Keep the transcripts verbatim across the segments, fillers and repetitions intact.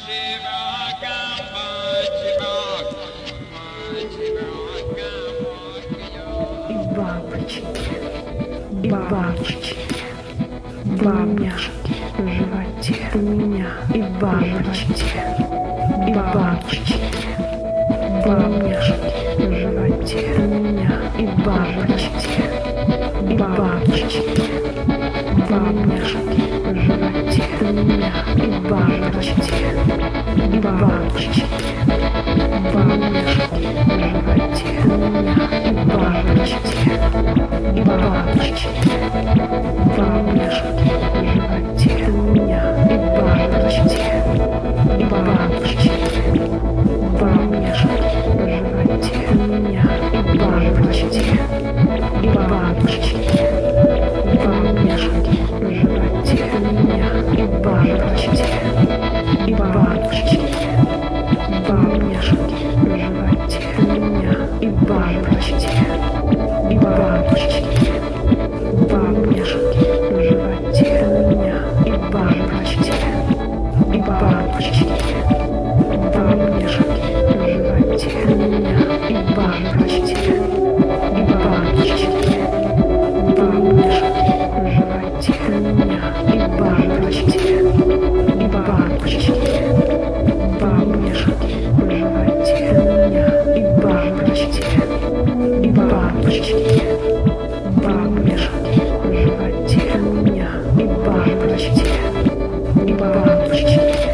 И бабочки, и бабочки, бабочки в животе у меня, и бабочки, и бабочки, бабочки в животе у меня, и бабочки, и бабочки, бабочки в животе у меня, и бабочки, и бабочки, бабочки в животе у меня, и бабочки, и бабочки, бабочки в животе у меня, и бабочки, и бабочки, бабочки в животе у меня, и бабочки, и бабочки, бабочки в животе у меня, и бабочки, и бабочки, бабочки в животе у меня, и бабочки, и бабочки, бабочки в животе у меня, и бабочки, и бабочки, бабочки в животе у меня, и бабочки, и бабочки, бабочки в животе у меня, и бабочки, и бабочки, бабочки в животе у меня, и бабочки, и бабочки, бабочки в животе у меня, и бабочки, и бабочки,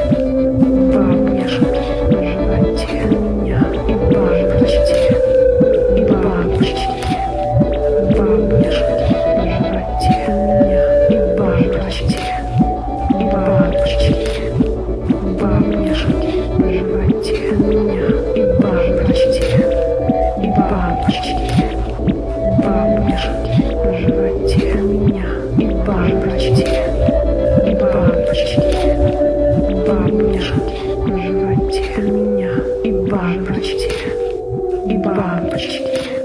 бабочки в животе у меня, и бабочки, и бабочки, бабочки в животе у меня, и бабочки, и бабочки, бабочки в животе у меня, и бабочки, и бабочки, бабочки в животе у меня, и бабочки, и бабочки, бабочки в животе у меня, и бабочки, и бабочки,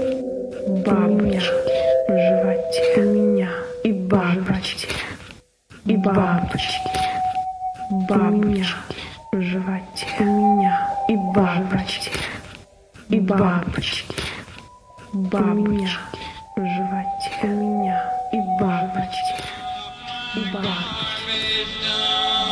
бабочки в животе у меня, и бабочки, и бабочки, бабочки в животе у меня, и бабочки, и бабочки, бабочки в животе у меня, и бабочки, и бабочки.